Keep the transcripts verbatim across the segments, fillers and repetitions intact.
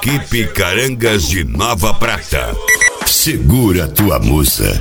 Equipe Carangas de Nova Prata. Segura tua musa.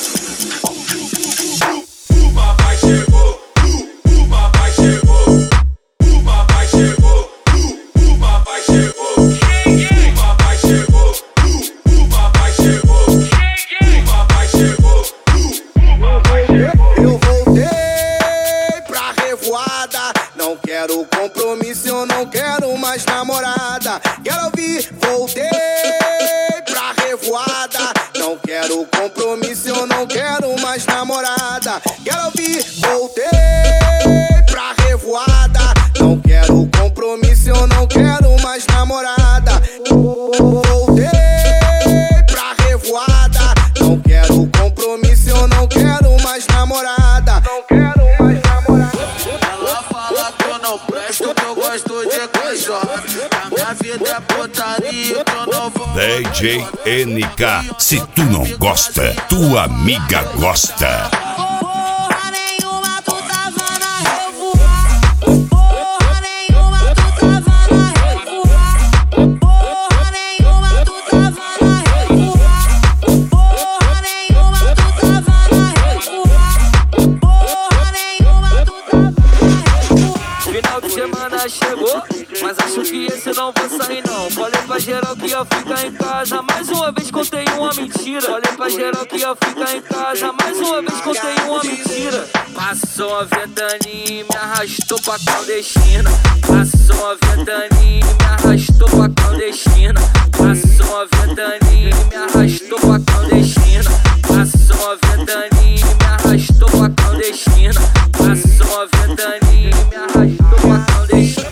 O papai chegou, o papai chegou, o papai chegou, o papai chegou, o papai chegou, o papai chegou, o papai chegou, o papai chegou. Eu voltei pra revoada, não quero compromisso, eu não quero mais namorada. Quero ouvir, voltei pra revoada, não quero compromisso, eu não quero mais namorada. Quero ouvir, voltei pra revoada, não quero compromisso, eu não quero mais namorada. Voltei pra revoada, não quero compromisso, eu não quero mais namorada. Não quero mais namorada. Ela fala que eu não presto, que eu gosto de cachorro. A minha vida é putaria, que eu não vou. D J N K. Se tu não gosta, tua amiga gosta. Porra nenhuma, tu tava na revoada. Porra nenhuma, tu tava na revoada. Porra nenhuma, tu tava na revoada. Porra nenhuma, tu tava na revoada. Porra nenhuma, tu tava na revoada. Final de semana chegou, mas acho que esse não vou sair não. Falei pra geral que ia ficar em casa, mais uma vez contei uma mentira. Falei pra geral que ia ficar em casa, mais uma vez contei uma mentira. Passou a ventaninha e me arrastou pra clandestina. Passou a ventaninha e me arrastou pra clandestina. Passou a ventaninha e me arrastou pra clandestina. Passou a ventaninha e me arrastou pra clandestina. Passou a ventaninha e me arrastou pra clandestina.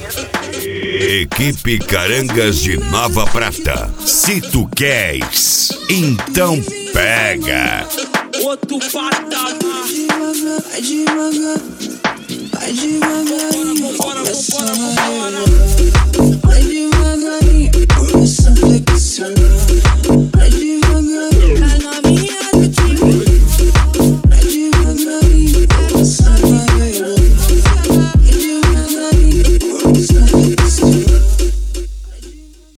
Equipe Carangas de Nova Prata. Se tu queres, então pega. Outro patamar. Vai devagar, vai devagar, vai devagar.